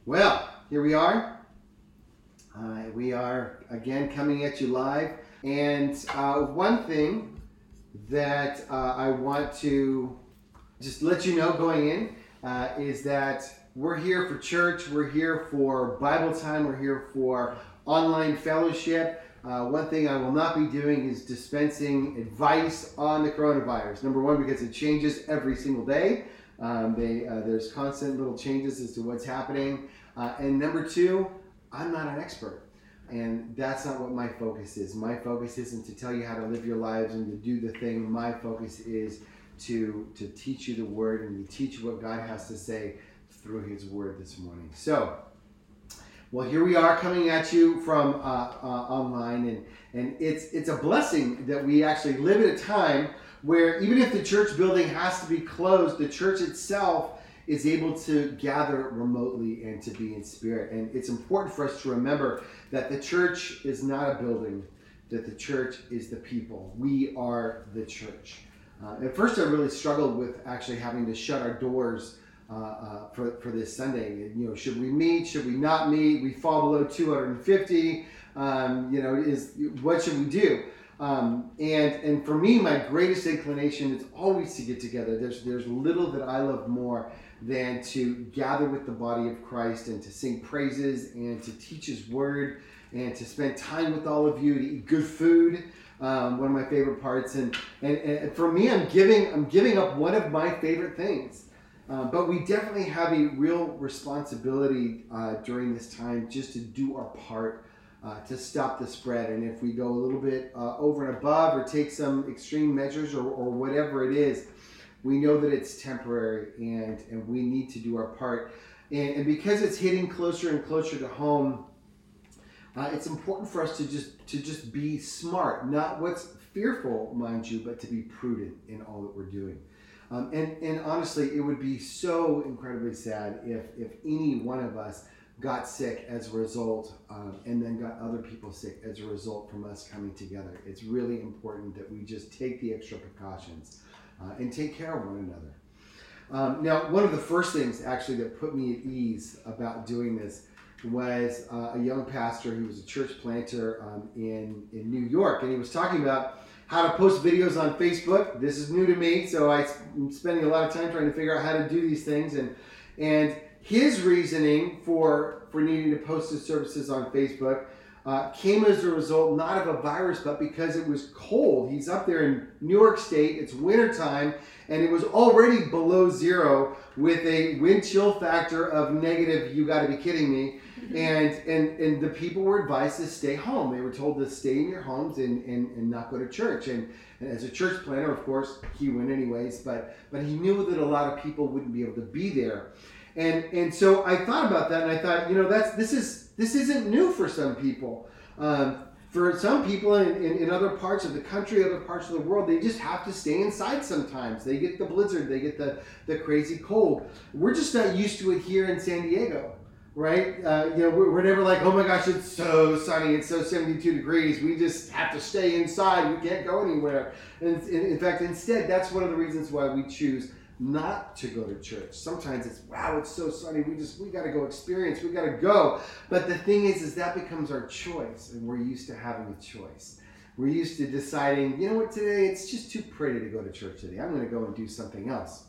Well, here we are. We are again coming at you live. And one thing that I want to just let you know going in is that we're here for church, we're here for Bible time, we're here for online fellowship. One thing I will not be doing is dispensing advice on the coronavirus. Number one, because it changes every single day. There's constant little changes as to what's happening. And number two, I'm not an expert. And that's not what my focus is. My focus isn't to tell you how to live your lives and to do the thing. My focus is to teach you the Word and to teach you what God has to say through His Word this morning. So, well, here we are coming at you from online. And it's a blessing that we actually live at a time where even if the church building has to be closed, the church itself is able to gather remotely and to be in spirit. And it's important for us to remember that the church is not a building, that the church is the people. We are the church. At first I really struggled with actually having to shut our doors for this Sunday. You know, should we meet? Should we not meet? We fall below 250. What should we do? And for me, my greatest inclination is always to get together. There's little that I love more than to gather with the body of Christ and to sing praises and to teach His Word and to spend time with all of you, to eat good food. One of my favorite parts. And for me, I'm giving up one of my favorite things. But we definitely have a real responsibility during this time just to do our part to stop the spread. And if we go a little bit over and above or take some extreme measures or whatever it is, we know that it's temporary and we need to do our part. And because it's hitting closer and closer to home, it's important for us to just be smart, not what's fearful, mind you, but to be prudent in all that we're doing. And honestly, it would be so incredibly sad if any one of us got sick as a result and then got other people sick as a result from us coming together. It's really important that we just take the extra precautions and take care of one another. Now, one of the first things actually that put me at ease about doing this was a young pastor who was a church planter in New York, and he was talking about how to post videos on Facebook. This is new to me, so I'm spending a lot of time trying to figure out how to do these things. And his reasoning for needing to post his services on Facebook came as a result not of a virus, but because it was cold. He's up there in New York State, it's wintertime, and it was already below zero with a wind chill factor of negative, you gotta be kidding me. And the people were advised to stay home. They were told to stay in your homes and not go to church. And as a church planner, of course, he went anyways, but he knew that a lot of people wouldn't be able to be there. And so I thought about that, and I thought, this isn't new for some people. For some people in other parts of the country, other parts of the world, they just have to stay inside sometimes. They get the blizzard, they get the crazy cold. We're just not used to it here in San Diego, right? We're never like, oh my gosh, it's so sunny, it's so 72 degrees. We just have to stay inside. We can't go anywhere. And in fact, instead, that's one of the reasons why we choose not to go to church. Sometimes it's, wow, it's so sunny, we got to go experience, we got to go. But the thing is that becomes our choice, and we're used to having a choice. We're used to deciding, you know what, today it's just too pretty to go to church today. I'm going to go and do something else.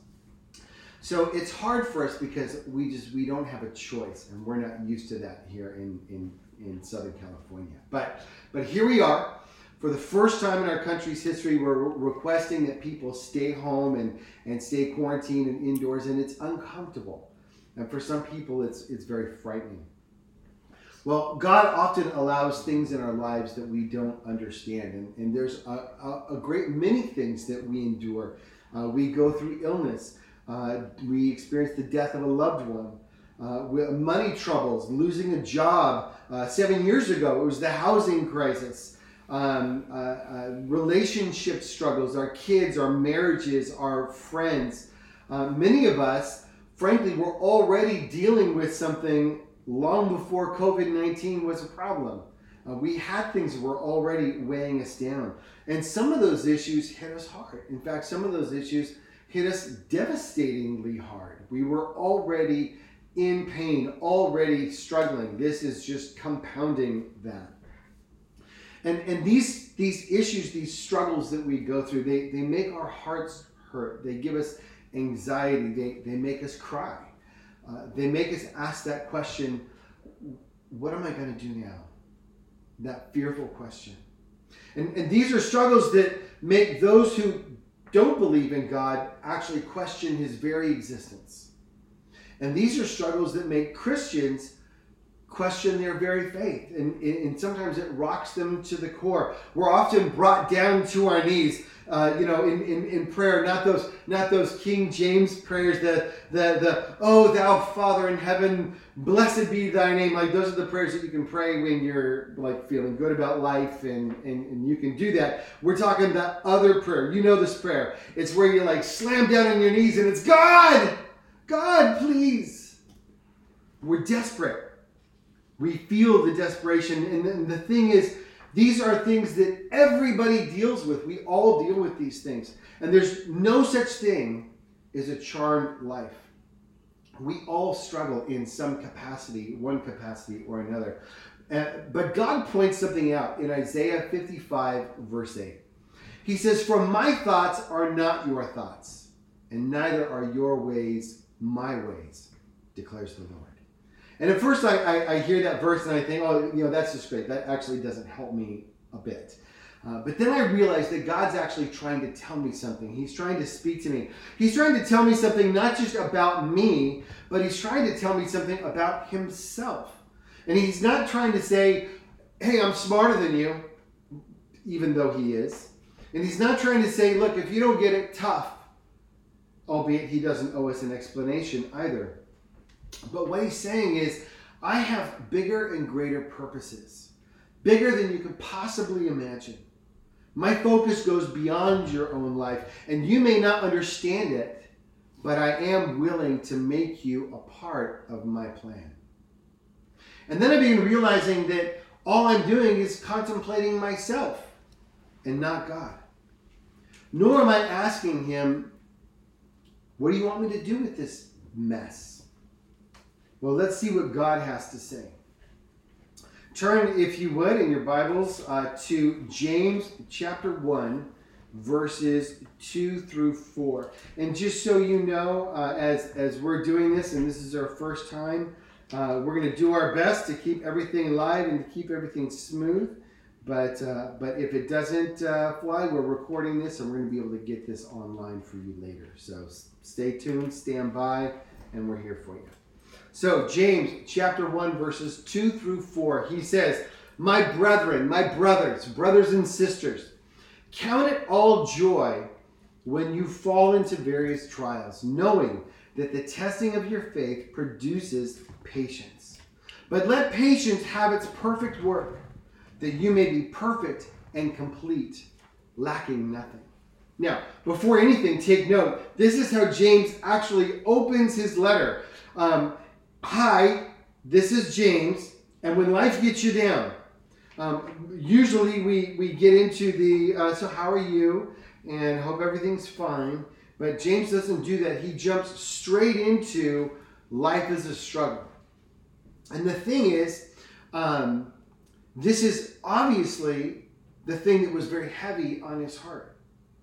So it's hard for us because we don't have a choice, and we're not used to that here in Southern California. But here we are. For the first time in our country's history, we're requesting that people stay home and stay quarantined and indoors, and it's uncomfortable. And for some people, it's very frightening. Well, God often allows things in our lives that we don't understand, and there's a great many things that we endure. We go through illness. We experience the death of a loved one. Money troubles, losing a job. 7 years ago, it was the housing crisis. Relationship struggles, our kids, our marriages, our friends. Many of us, frankly, were already dealing with something long before COVID-19 was a problem. We had things that were already weighing us down. And some of those issues hit us hard. In fact, some of those issues hit us devastatingly hard. We were already in pain, already struggling. This is just compounding that. And these issues, these struggles that we go through, they make our hearts hurt. They give us anxiety. They make us cry. They make us ask that question, what am I going to do now? That fearful question. And these are struggles that make those who don't believe in God actually question his very existence. And these are struggles that make Christians question their very faith. And sometimes it rocks them to the core. We're often brought down to our knees, in prayer, not those King James prayers, the oh thou Father in heaven, blessed be thy name. Like those are the prayers that you can pray when you're like feeling good about life, and you can do that. We're talking that other prayer. You know this prayer. It's where you like slam down on your knees and it's God, please. We're desperate. We feel the desperation. And the thing is, these are things that everybody deals with. We all deal with these things. And there's no such thing as a charmed life. We all struggle in some capacity, one capacity or another. But God points something out in Isaiah 55, verse 8. He says, "For my thoughts are not your thoughts, and neither are your ways my ways, declares the Lord." And at first I hear that verse and I think, that's just great. That actually doesn't help me a bit. But then I realize that God's actually trying to tell me something. He's trying to speak to me. He's trying to tell me something not just about me, but he's trying to tell me something about himself. And he's not trying to say, hey, I'm smarter than you, even though he is. And he's not trying to say, look, if you don't get it, tough. Albeit he doesn't owe us an explanation either. But what he's saying is, I have bigger and greater purposes, bigger than you could possibly imagine. My focus goes beyond your own life, and you may not understand it, but I am willing to make you a part of my plan. And then I begin realizing that all I'm doing is contemplating myself and not God. Nor am I asking him, what do you want me to do with this mess? Well, let's see what God has to say. Turn, if you would, in your Bibles to James chapter 1, verses 2 through 4. And just so you know, as we're doing this, and this is our first time, we're going to do our best to keep everything live and to keep everything smooth. But if it doesn't fly, we're recording this, and we're going to be able to get this online for you later. So stay tuned, stand by, and we're here for you. So James chapter 1, verses 2 through 4, he says, "My brethren, my brothers and sisters, count it all joy when you fall into various trials, knowing that the testing of your faith produces patience. But let patience have its perfect work, that you may be perfect and complete, lacking nothing." Now, before anything, take note, this is how James actually opens his letter. Hi, this is James, and when life gets you down, usually we get into the, so how are you, and hope everything's fine, but James doesn't do that. He jumps straight into life is a struggle. And the thing is, this is obviously the thing that was very heavy on his heart.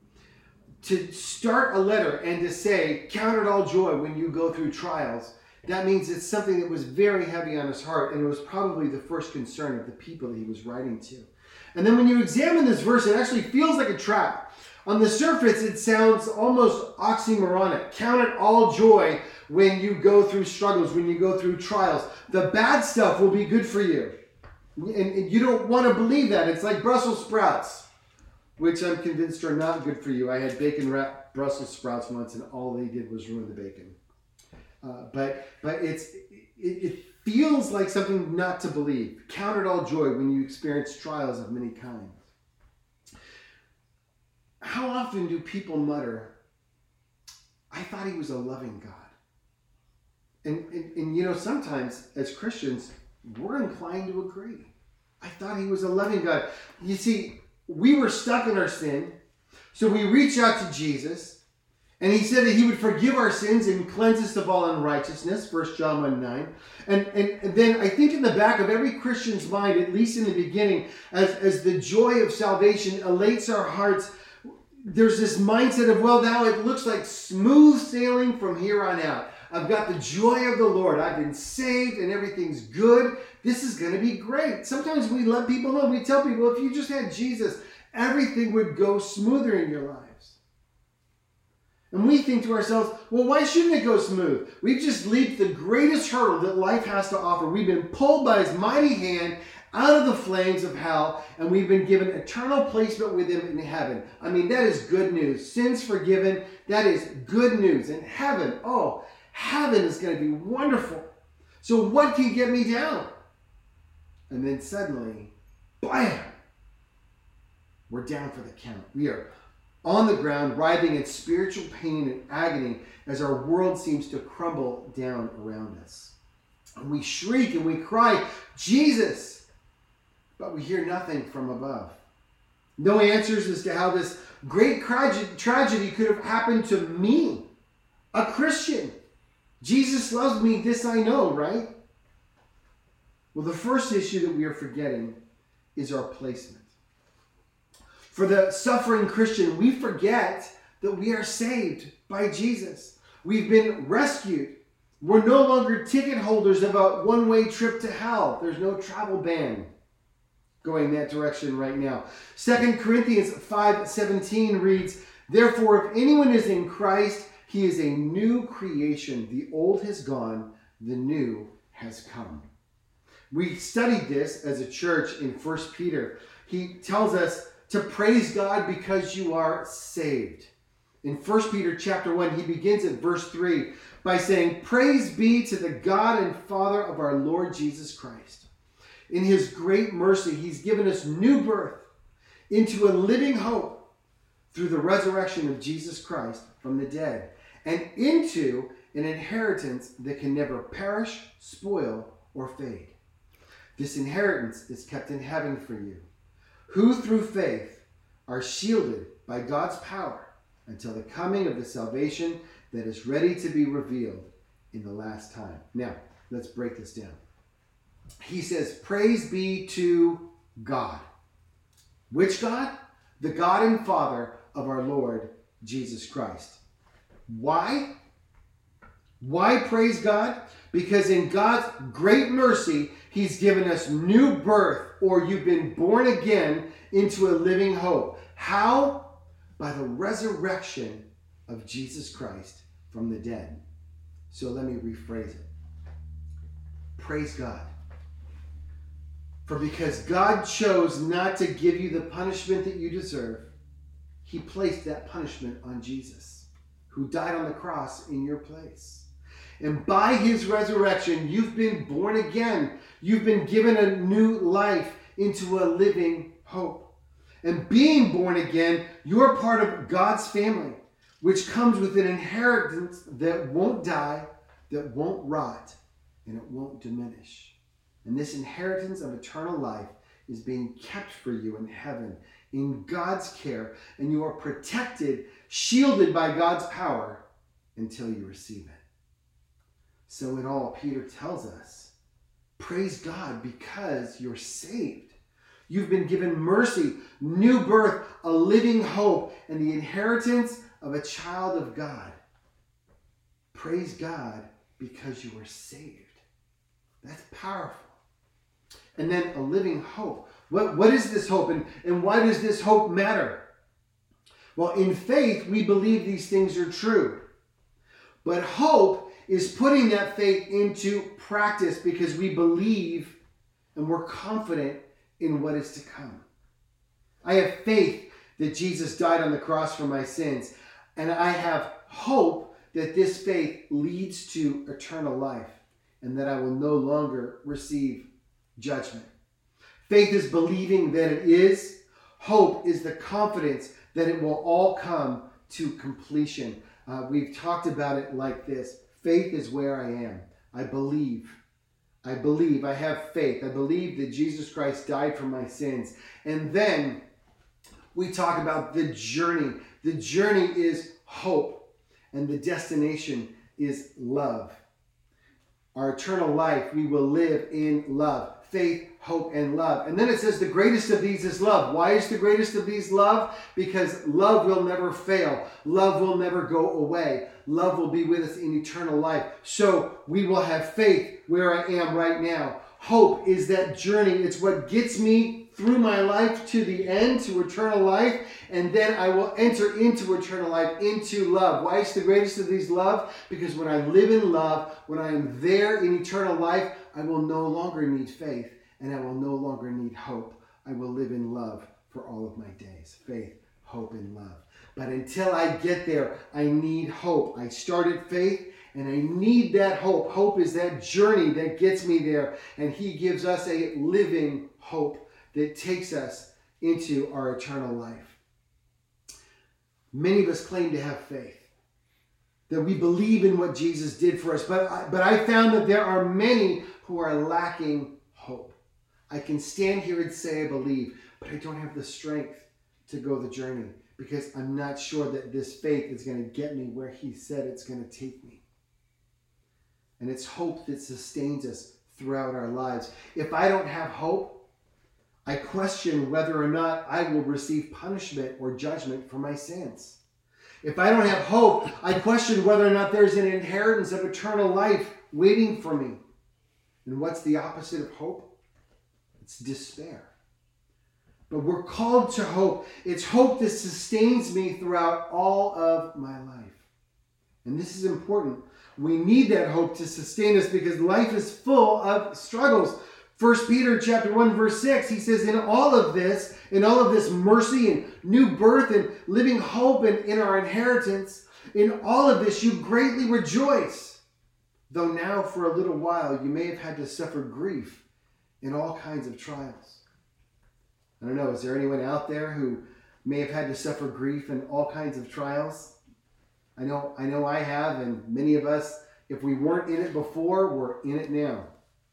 To start a letter and to say, count it all joy when you go through trials, that means it's something that was very heavy on his heart, and it was probably the first concern of the people that he was writing to. And then when you examine this verse, it actually feels like a trap. On the surface, it sounds almost oxymoronic. Count it all joy when you go through struggles, when you go through trials. The bad stuff will be good for you. And you don't want to believe that. It's like Brussels sprouts, which I'm convinced are not good for you. I had bacon-wrapped Brussels sprouts once, and all they did was ruin the bacon. But it feels like something not to believe. Count it all joy when you experience trials of many kinds. How often do people mutter, I thought he was a loving God? And sometimes as Christians, we're inclined to agree. I thought he was a loving God. You see, we were stuck in our sin, so we reach out to Jesus, And he said that he would forgive our sins and cleanse us of all unrighteousness, 1 John 1:9. And then I think in the back of every Christian's mind, at least in the beginning, as the joy of salvation elates our hearts, there's this mindset of, well, now it looks like smooth sailing from here on out. I've got the joy of the Lord. I've been saved and everything's good. This is going to be great. Sometimes we let people know. We tell people, if you just had Jesus, everything would go smoother in your lives. And we think to ourselves, well, why shouldn't it go smooth? We've just leaped the greatest hurdle that life has to offer. We've been pulled by his mighty hand out of the flames of hell, and we've been given eternal placement with him in heaven. I mean, that is good news. Sins forgiven, that is good news. And heaven, oh, heaven is going to be wonderful. So what can get me down? And then suddenly, bam, we're down for the count. We are on the ground, writhing in spiritual pain and agony as our world seems to crumble down around us. And we shriek and we cry, Jesus! But we hear nothing from above. No answers as to how this great tragedy could have happened to me, a Christian. Jesus loves me, this I know, right? Well, the first issue that we are forgetting is our placement. For the suffering Christian, we forget that we are saved by Jesus. We've been rescued. We're no longer ticket holders of a one-way trip to hell. There's no travel ban going that direction right now. 2 Corinthians 5:17 reads, therefore, if anyone is in Christ, he is a new creation. The old has gone, the new has come. We studied this as a church in 1 Peter. He tells us to praise God because you are saved. In 1 Peter chapter 1, he begins at verse 3 by saying, praise be to the God and Father of our Lord Jesus Christ. In his great mercy, he's given us new birth into a living hope through the resurrection of Jesus Christ from the dead, and into an inheritance that can never perish, spoil, or fade. This inheritance is kept in heaven for you, who through faith are shielded by God's power until the coming of the salvation that is ready to be revealed in the last time. Now, let's break this down. He says, praise be to God. Which God? The God and Father of our Lord Jesus Christ. Why? Why praise God? Because in God's great mercy, he's given us new birth, or you've been born again into a living hope. How? By the resurrection of Jesus Christ from the dead. So let me rephrase it. Praise God. For because God chose not to give you the punishment that you deserve, he placed that punishment on Jesus, who died on the cross in your place. And by his resurrection, you've been born again. You've been given a new life into a living hope. And being born again, you're part of God's family, which comes with an inheritance that won't die, that won't rot, and it won't diminish. And this inheritance of eternal life is being kept for you in heaven, in God's care, and you are protected, shielded by God's power until you receive it. So in all, Peter tells us, praise God because you're saved. You've been given mercy, new birth, a living hope, and the inheritance of a child of God. Praise God because you were saved. That's powerful. And then a living hope. What is this hope, and why does this hope matter? Well, in faith, we believe these things are true. But hope is putting that faith into practice because we believe and we're confident in what is to come. I have faith that Jesus died on the cross for my sins, and I have hope that this faith leads to eternal life and that I will no longer receive judgment. Faith is believing that it is. Hope is the confidence that it will all come to completion. We've talked about it like this. Faith is where I am. I believe. I have faith. I believe that Jesus Christ died for my sins. And then we talk about the journey. The journey is hope. and the destination is love. Our eternal life, we will live in love. Faith, hope, and love. And then it says the greatest of these is love. Why is the greatest of these love? Because love will never fail. Love will never go away. Love will be with us in eternal life. So we will have faith where I am right now. Hope is that journey. It's what gets me through my life to the end, to eternal life, and then I will enter into eternal life, into love. Why is the greatest of these love? Because when I live in love, when I am there in eternal life, I will no longer need faith, and I will no longer need hope. I will live in love for all of my days. Faith, hope, and love. But until I get there, I need hope. I started faith, and I need that hope. Hope is that journey that gets me there, and he gives us a living hope that takes us into our eternal life. Many of us claim to have faith, that we believe in what Jesus did for us, but I found that there are many who are lacking hope. I can stand here and say I believe, but I don't have the strength to go the journey because I'm not sure that this faith is going to get me where he said it's going to take me. And it's hope that sustains us throughout our lives. If I don't have hope, I question whether or not I will receive punishment or judgment for my sins. If I don't have hope, I question whether or not there's an inheritance of eternal life waiting for me. And what's the opposite of hope? It's despair. But we're called to hope. It's hope that sustains me throughout all of my life. And this is important. We need that hope to sustain us because life is full of struggles. 1 Peter chapter 1, verse 6, he says, in all of this mercy and new birth and living hope and in our inheritance, in all of this you greatly rejoice. Though now for a little while you may have had to suffer grief in all kinds of trials. I don't know, is there anyone out there who may have had to suffer grief in all kinds of trials? I know I have, and many of us, if we weren't in it before, we're in it now.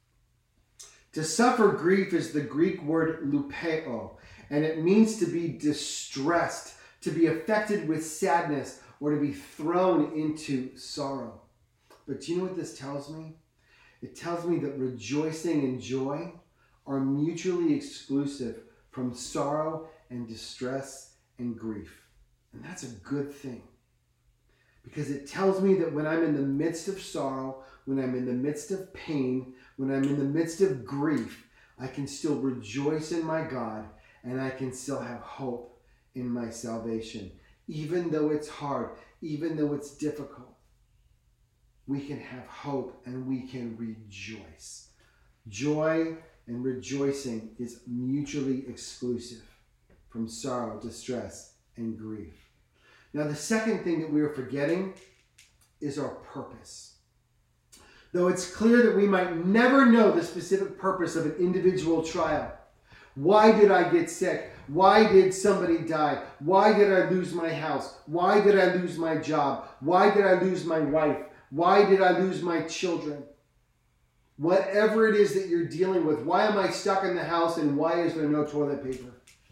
To suffer grief is the Greek word lupeo, and it means to be distressed, to be affected with sadness, or to be thrown into sorrow. But do you know what this tells me? It tells me that rejoicing and joy are mutually exclusive from sorrow and distress and grief. And that's a good thing. Because it tells me that when I'm in the midst of sorrow, when I'm in the midst of pain, when I'm in the midst of grief, I can still rejoice in my God and I can still have hope in my salvation. Even though it's hard, even though it's difficult, we can have hope and we can rejoice. Joy and rejoicing is mutually exclusive from sorrow, distress, and grief. Now, the second thing that we are forgetting is our purpose. Though it's clear that we might never know the specific purpose of an individual trial. Why did I get sick? Why did somebody die? Why did I lose my house? Why did I lose my job? Why did I lose my wife? Why did I lose my children? Whatever it is that you're dealing with, why am I stuck in the house and why is there no toilet paper?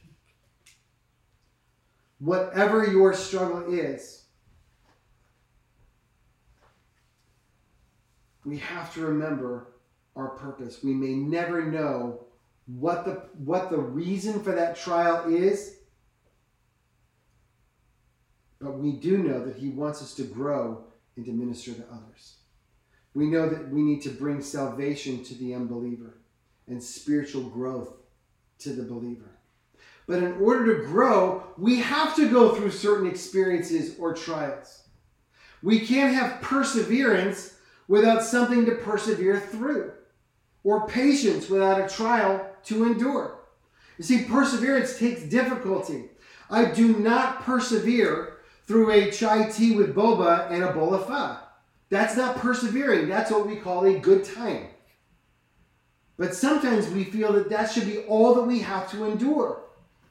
Whatever your struggle is, we have to remember our purpose. We may never know what the reason for that trial is, but we do know that he wants us to grow and to minister to others. We know that we need to bring salvation to the unbeliever and spiritual growth to the believer. But in order to grow, we have to go through certain experiences or trials. We can't have perseverance without something to persevere through, or patience without a trial to endure. You see, perseverance takes difficulty. I do not persevere through a chai tea with boba and a bowl of pho. That's not persevering. That's what we call a good time. But sometimes we feel that that should be all that we have to endure.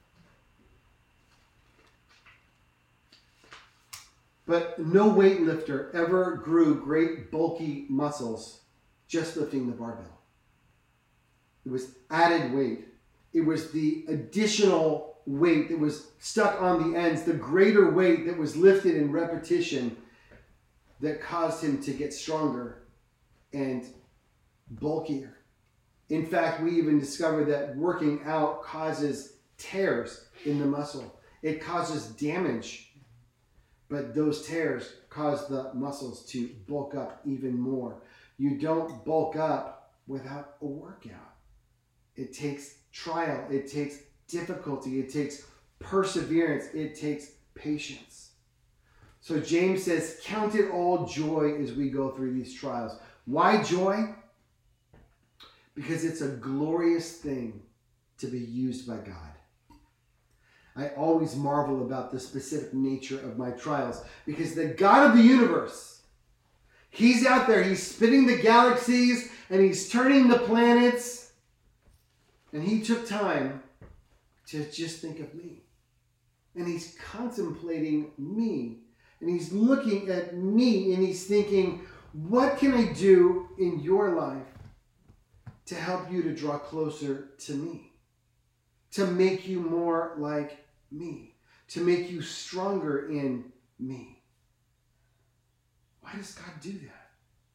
But no weightlifter ever grew great bulky muscles just lifting the barbell. It was added weight. It was the additional weight that was stuck on the ends, the greater weight that was lifted in repetition that caused him to get stronger and bulkier. In fact, we even discovered that working out causes tears in the muscle. It causes damage, but those tears cause the muscles to bulk up even more. You don't bulk up without a workout. It takes trial, it takes difficulty, it takes perseverance, it takes patience. So James says, count it all joy as we go through these trials. Why joy? Because it's a glorious thing to be used by God. I always marvel about the specific nature of my trials, because the God of the universe, he's out there, he's spinning the galaxies and he's turning the planets, and he took time to just think of me. And he's contemplating me, and he's looking at me, and he's thinking, what can I do in your life to help you to draw closer to me, to make you more like me, to make you stronger in me? Why does God do that?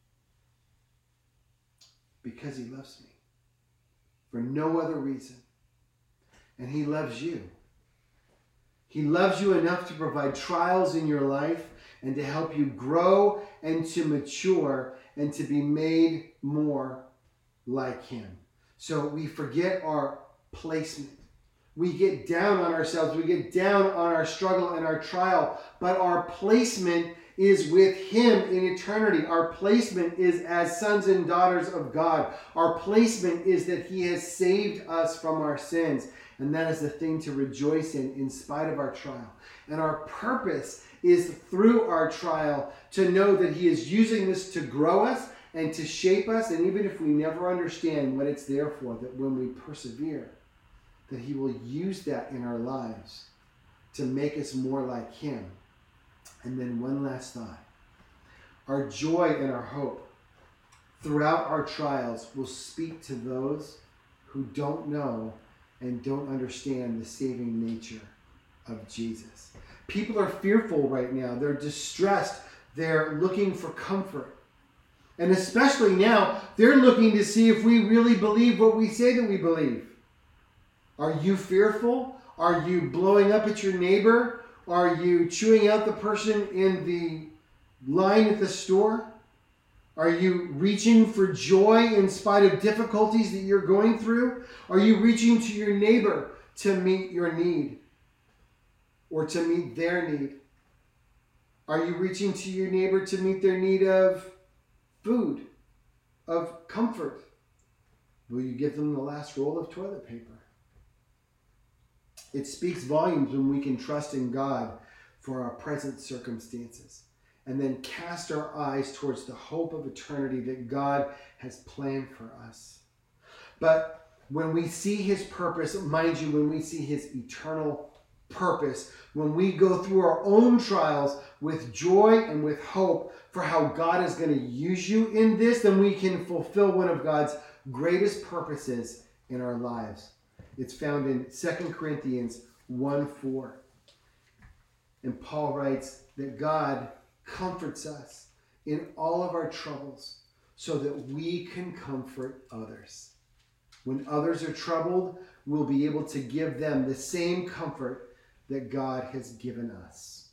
Because he loves me. For no other reason. And he loves you. He loves you enough to provide trials in your life and to help you grow and to mature and to be made more like him. So we forget our placement. We get down on ourselves. We get down on our struggle and our trial. But our placement is with him in eternity. Our placement is as sons and daughters of God. Our placement is that he has saved us from our sins. And that is the thing to rejoice in spite of our trial. And our purpose is through our trial to know that he is using this to grow us and to shape us. And even if we never understand what it's there for, that when we persevere, that he will use that in our lives to make us more like him. And then one last thought. Our joy and our hope throughout our trials will speak to those who don't know and don't understand the saving nature of Jesus. People are fearful right now. They're distressed. They're looking for comfort. And especially now, they're looking to see if we really believe what we say that we believe. Are you fearful? Are you blowing up at your neighbor? Are you chewing out the person in the line at the store? Are you reaching for joy in spite of difficulties that you're going through? Are you reaching to your neighbor to meet your need or to meet their need? Are you reaching to your neighbor to meet their need of food, of comfort? Will you give them the last roll of toilet paper? It speaks volumes when we can trust in God for our present circumstances and then cast our eyes towards the hope of eternity that God has planned for us. But when we see his purpose, mind you, when we see his eternal purpose, when we go through our own trials with joy and with hope for how God is going to use you in this, then we can fulfill one of God's greatest purposes in our lives. It's found in 2 Corinthians 1:4. And Paul writes that God comforts us in all of our troubles so that we can comfort others. When others are troubled, we'll be able to give them the same comfort that God has given us.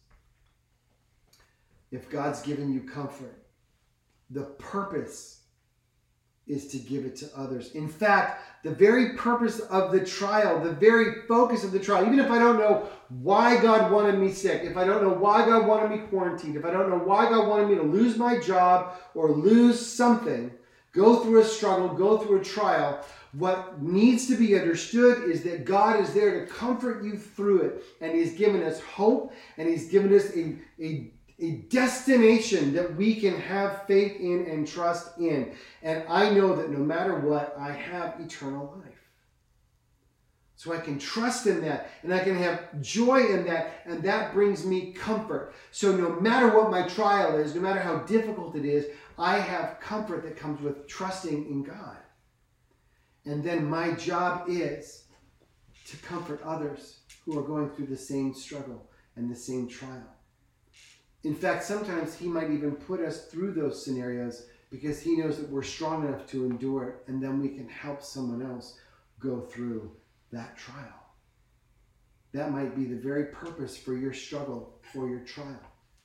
If God's given you comfort, the purpose is to give it to others. In fact, the very purpose of the trial, the very focus of the trial, even if I don't know why God wanted me sick, if I don't know why God wanted me quarantined, if I don't know why God wanted me to lose my job or lose something, go through a struggle, go through a trial, what needs to be understood is that God is there to comfort you through it. And he's given us hope, and he's given us a destination that we can have faith in and trust in. And I know that no matter what, I have eternal life. So I can trust in that, and I can have joy in that, and that brings me comfort. So no matter what my trial is, no matter how difficult it is, I have comfort that comes with trusting in God. And then my job is to comfort others who are going through the same struggle and the same trial. In fact, sometimes he might even put us through those scenarios because he knows that we're strong enough to endure it, and then we can help someone else go through that trial. That might be the very purpose for your struggle, for your trial.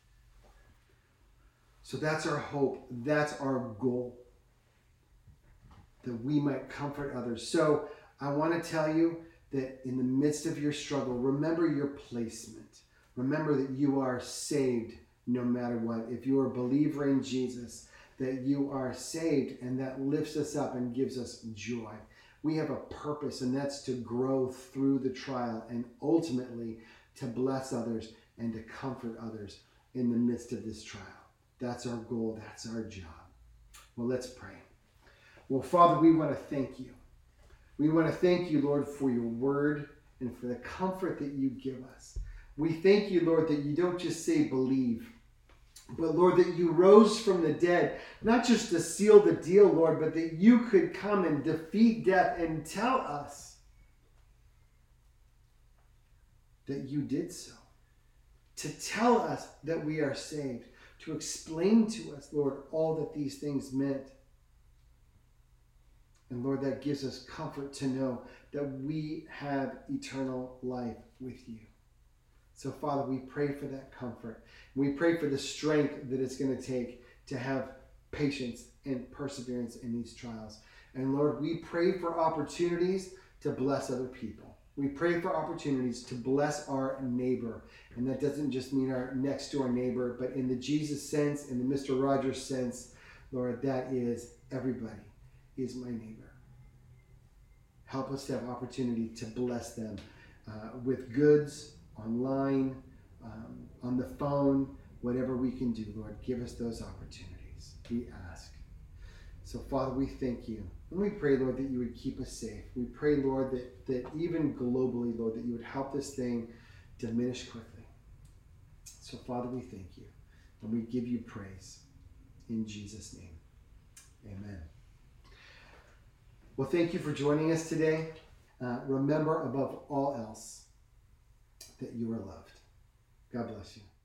So that's our hope. That's our goal, that we might comfort others. So I want to tell you that in the midst of your struggle, remember your placement. Remember that you are saved no matter what. If you are a believer in Jesus, that you are saved, and that lifts us up and gives us joy. We have a purpose, and that's to grow through the trial and ultimately to bless others and to comfort others in the midst of this trial. That's our goal. That's our job. Well, let's pray. Well, Father, we want to thank you. We want to thank you, Lord, for your word and for the comfort that you give us. We thank you, Lord, that you don't just say believe, but Lord, that you rose from the dead, not just to seal the deal, Lord, but that you could come and defeat death and tell us that you did so. To tell us that we are saved. To explain to us, Lord, all that these things meant. And Lord, that gives us comfort to know that we have eternal life with you. So, Father, we pray for that comfort. We pray for the strength that it's going to take to have patience and perseverance in these trials. And Lord, we pray for opportunities to bless other people. We pray for opportunities to bless our neighbor. And that doesn't just mean our next door neighbor, but in the Jesus sense, in the Mr. Rogers sense, Lord, that is everybody is my neighbor. Help us to have opportunity to bless them with goods, online, on the phone, whatever we can do, Lord, give us those opportunities, we ask. So, Father, we thank you. And we pray, Lord, that you would keep us safe. We pray, Lord, that even globally, Lord, that you would help this thing diminish quickly. So, Father, we thank you. And we give you praise. In Jesus' name, amen. Well, thank you for joining us today. Remember, above all else, that you are loved. God bless you.